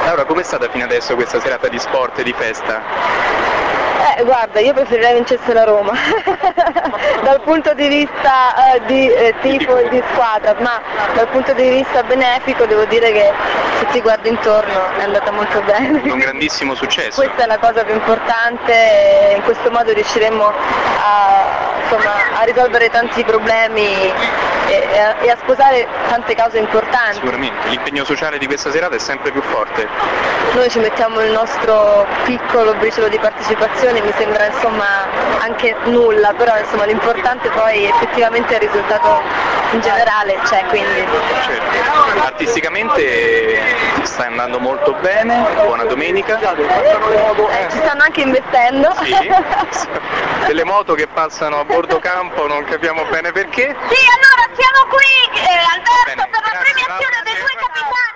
Laura, com'è stata fino adesso questa serata di sport e di festa? Guarda, io preferirei vincesse la Roma, dal punto di vista di tifo e di squadra, ma dal punto di vista benefico devo dire che se ti guardi intorno è andata molto bene. Un grandissimo successo. Questa è la cosa più importante e in questo modo riusciremo a risolvere tanti problemi e a sposare tante cause importanti. Sicuramente, l'impegno sociale di questa serata è sempre più forte. Noi ci mettiamo il nostro piccolo briciolo di partecipazione, mi sembra insomma anche nulla, però insomma l'importante poi effettivamente è il risultato in generale c'è, quindi. Certo. Artisticamente sta andando molto bene, buona domenica. Ci stanno anche investendo. Sì. Delle moto che passano a bordo campo, non capiamo bene perché. Sì, allora siamo qui Alberto Bene, per la grazie, premiazione dei due capitani.